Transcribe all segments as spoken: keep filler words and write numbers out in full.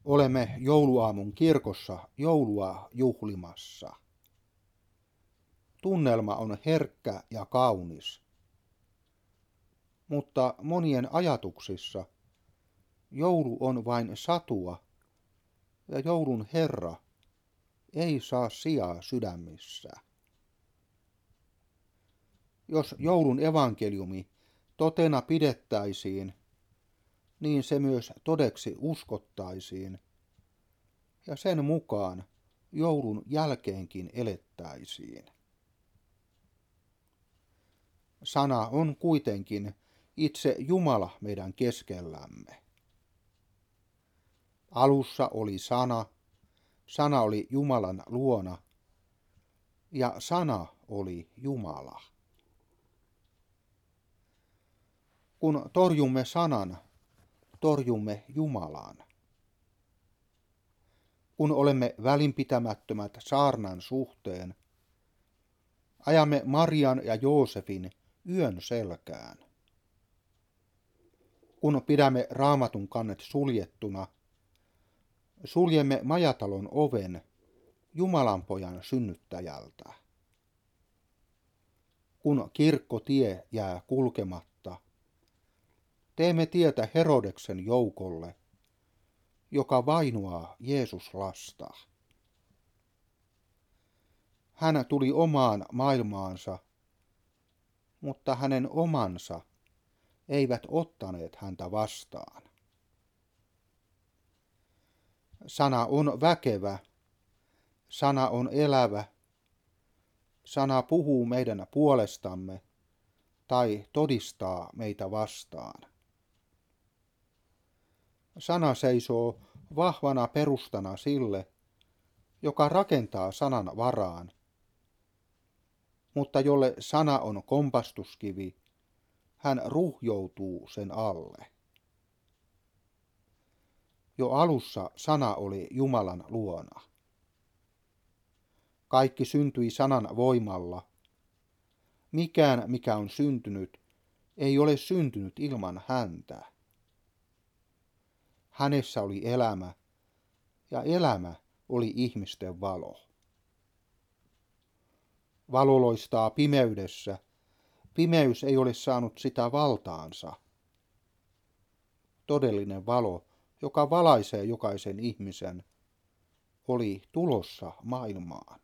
Olemme jouluaamun kirkossa joulua juhlimassa. Tunnelma on herkkä ja kaunis, mutta monien ajatuksissa joulu on vain satua ja joulun Herra ei saa sijaa sydämissä. Jos joulun evankeliumi totena pidettäisiin, niin se myös todeksi uskottaisiin, ja sen mukaan joulun jälkeenkin elettäisiin. Sana on kuitenkin itse Jumala meidän keskellämme. Alussa oli sana, sana oli Jumalan luona, ja sana oli Jumala. Kun torjumme sanan, torjumme Jumalan. Kun olemme välinpitämättömät saarnan suhteen, ajamme Marian ja Joosefin yön selkään. Kun pidämme Raamatun kannet suljettuna, suljemme majatalon oven Jumalanpojan synnyttäjältä. Kun kirkkotie jää kulkematta, teemme tietä Herodeksen joukolle, joka vainoaa Jeesuslasta. Hän tuli omaan maailmaansa, mutta hänen omansa eivät ottaneet häntä vastaan. Sana on väkevä, sana on elävä, sana puhuu meidän puolestamme tai todistaa meitä vastaan. Sana seisoo vahvana perustana sille, joka rakentaa sanan varaan, mutta jolle sana on kompastuskivi, hän ruhjoutuu sen alle. Jo alussa sana oli Jumalan luona. Kaikki syntyi sanan voimalla. Mikään, mikä on syntynyt, ei ole syntynyt ilman häntä. Hänessä oli elämä, ja elämä oli ihmisten valo. Valo loistaa pimeydessä. Pimeys ei ole saanut sitä valtaansa. Todellinen valo, joka valaisee jokaisen ihmisen, oli tulossa maailmaan.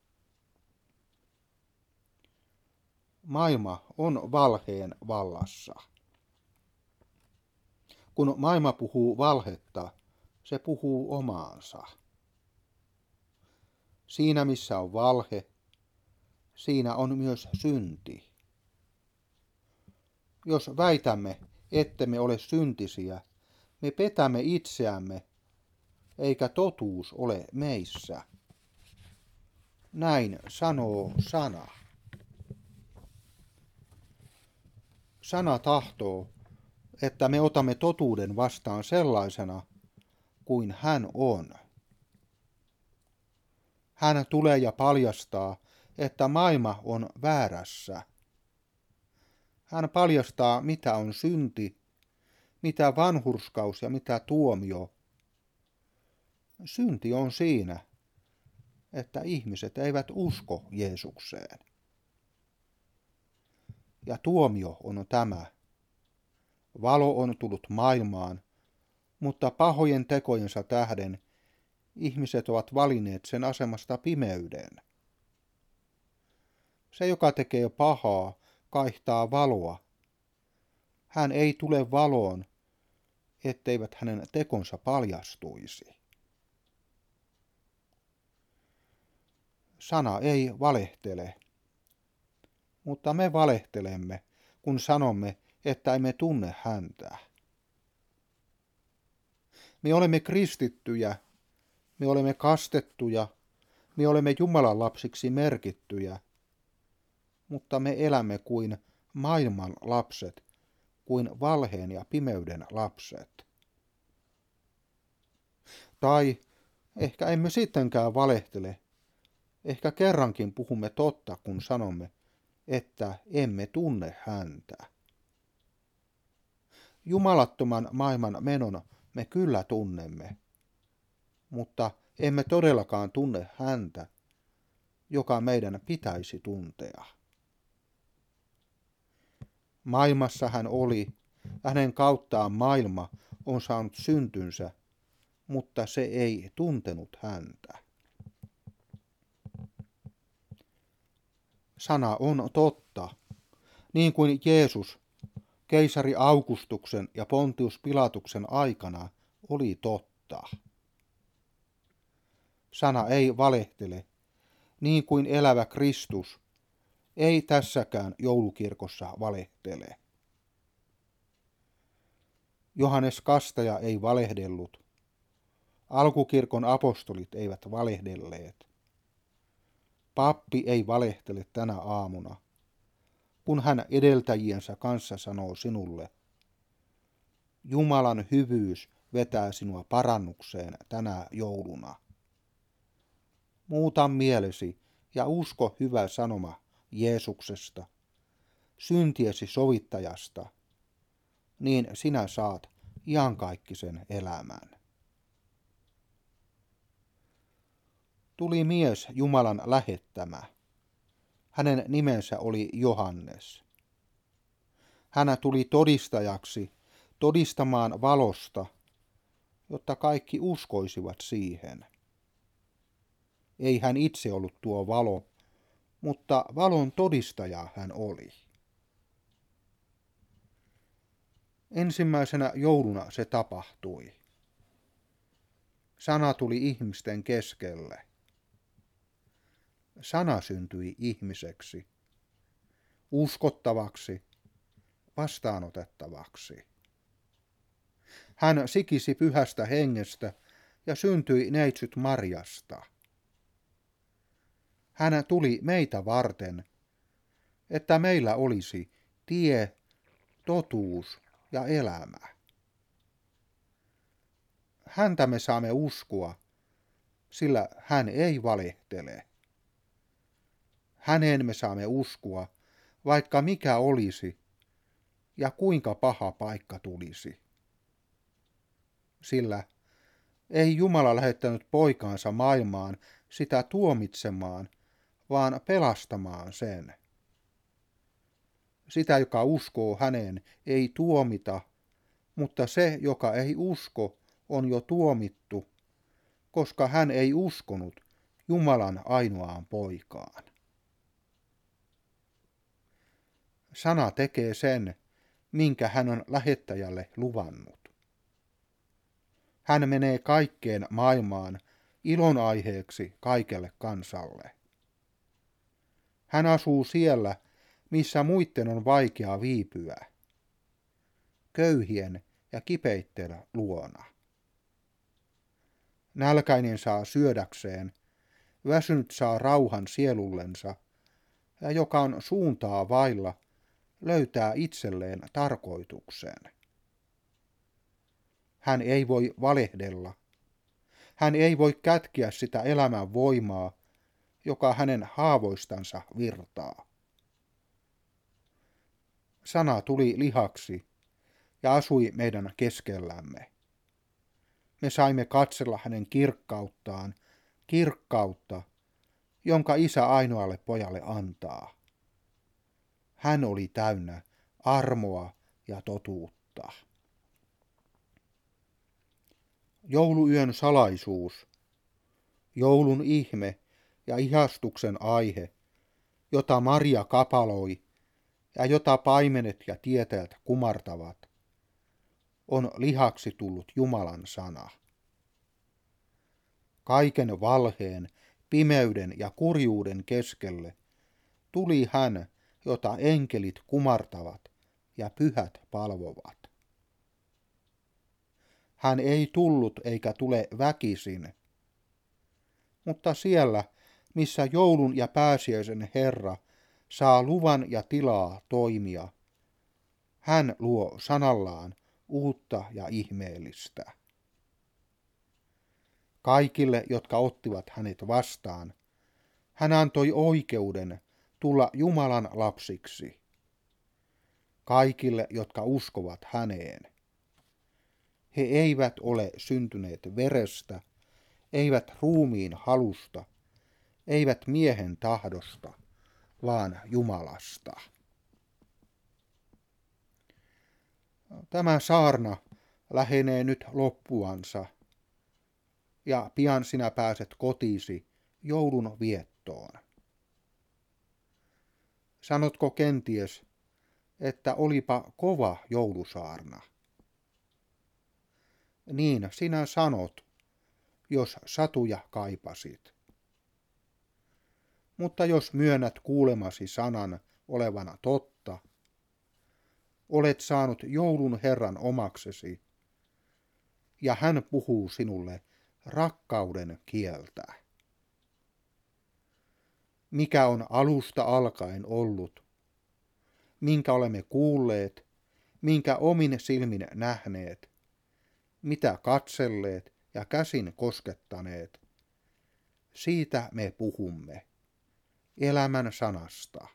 Maailma on valheen vallassa. Kun maailma puhuu valhetta, se puhuu omaansa. Siinä missä on valhe, siinä on myös synti. Jos väitämme, ettemme ole syntisiä, me petämme itseämme, eikä totuus ole meissä. Näin sanoo sana. Sana tahtoo, että me otamme totuuden vastaan sellaisena kuin hän on. Hän tulee ja paljastaa, että maailma on väärässä. Hän paljastaa, mitä on synti, mitä vanhurskaus ja mitä tuomio. Synti on siinä, että ihmiset eivät usko Jeesukseen. Ja tuomio on tämä. Valo on tullut maailmaan, mutta pahojen tekojensa tähden ihmiset ovat valinneet sen asemasta pimeyden. Se, joka tekee pahaa, kaihtaa valoa. Hän ei tule valoon, etteivät hänen tekonsa paljastuisi. Sana ei valehtele, mutta me valehtelemme, kun sanomme, että emme tunne häntä. Me olemme kristittyjä, me olemme kastettuja, me olemme Jumalan lapsiksi merkittyjä, mutta me elämme kuin maailman lapset, kuin valheen ja pimeyden lapset. Tai ehkä emme sittenkään valehtele, ehkä kerrankin puhumme totta, kun sanomme, että emme tunne häntä. Jumalattoman maailman menon me kyllä tunnemme. mutta emme todellakaan tunne häntä, joka meidän pitäisi tuntea. Maailmassa hän oli, ja hänen kauttaan maailma on saanut syntynsä, mutta se ei tuntenut häntä. Sana on totta, niin kuin Jeesus keisari Augustuksen ja Pontius Pilatuksen aikana oli totta. Sana ei valehtele, niin kuin elävä Kristus ei tässäkään joulukirkossa valehtele. Johannes Kastaja ei valehdellut. Alkukirkon apostolit eivät valehdelleet. Pappi ei valehtele tänä aamuna, kun hän edeltäjiensä kanssa sanoo sinulle: Jumalan hyvyys vetää sinua parannukseen tänä jouluna. Muuta mielesi ja usko hyvä sanoma Jeesuksesta, syntiesi sovittajasta, niin sinä saat iankaikkisen elämän. Tuli mies Jumalan lähettämä. Hänen nimensä oli Johannes. Hän tuli todistajaksi, todistamaan valosta, jotta kaikki uskoisivat siihen. Ei hän itse ollut tuo valo, mutta valon todistaja hän oli. Ensimmäisenä jouluna se tapahtui. Sana tuli ihmisten keskelle. Sana syntyi ihmiseksi, uskottavaksi, vastaanotettavaksi. Hän sikisi pyhästä hengestä ja syntyi neitsyt Marjasta. Hän tuli meitä varten, että meillä olisi tie, totuus ja elämä. Häntä me saamme uskoa, sillä hän ei valehtele. Häneen me saamme uskoa, vaikka mikä olisi ja kuinka paha paikka tulisi. Sillä ei Jumala lähettänyt poikaansa maailmaan sitä tuomitsemaan, vaan pelastamaan sen. Sitä, joka uskoo häneen, ei tuomita, mutta se, joka ei usko, on jo tuomittu, koska hän ei uskonut Jumalan ainoaan poikaan. Sana tekee sen, minkä hän on lähettäjälle luvannut. Hän menee kaikkeen maailmaan ilonaiheeksi kaikelle kansalle. Hän asuu siellä, missä muitten on vaikea viipyä, köyhien ja kipeitten luona. Nälkäinen saa syödäkseen, väsynyt saa rauhan sielullensa, ja joka on suuntaa vailla, löytää itselleen tarkoituksen. Hän ei voi valehdella. Hän ei voi kätkeä sitä elämän voimaa, joka hänen haavoistansa virtaa. Sana tuli lihaksi ja asui meidän keskellämme. Me saimme katsella hänen kirkkauttaan, kirkkautta, jonka Isä ainoalle pojalle antaa. Hän oli täynnä armoa ja totuutta. Jouluyön salaisuus, joulun ihme ja ihastuksen aihe, jota Maria kapaloi ja jota paimenet ja tietäjät kumartavat, on lihaksi tullut Jumalan sana. Kaiken valheen, pimeyden ja kurjuuden keskelle tuli hän, jota enkelit kumartavat ja pyhät palvovat. Hän ei tullut eikä tule väkisin, mutta siellä, missä joulun ja pääsiäisen Herra saa luvan ja tilaa toimia, hän luo sanallaan uutta ja ihmeellistä. Kaikille, jotka ottivat hänet vastaan, hän antoi oikeuden tulla Jumalan lapsiksi. Kaikille, jotka uskovat häneen. He eivät ole syntyneet verestä, eivät ruumiin halusta, eivät miehen tahdosta, vaan Jumalasta. Tämä saarna lähenee nyt loppuansa, ja pian sinä pääset kotiisi joulun viettoon. Sanotko kenties, että olipa kova joulusaarna? Niin sinä sanot, jos satuja kaipasit. Mutta jos myönnät kuulemasi sanan olevana totta, olet saanut joulun Herran omaksesi, ja hän puhuu sinulle rakkauden kieltä. Mikä on alusta alkaen ollut, minkä olemme kuulleet, minkä omin silmin nähneet, mitä katselleet ja käsin koskettaneet, siitä me puhumme, elämän sanasta.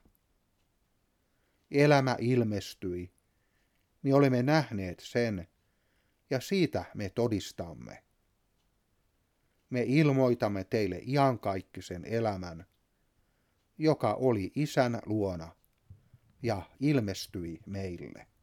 Elämä ilmestyi, me olemme nähneet sen, ja siitä me todistamme. Me ilmoitamme teille iankaikkisen elämän, joka oli Isän luona ja ilmestyi meille.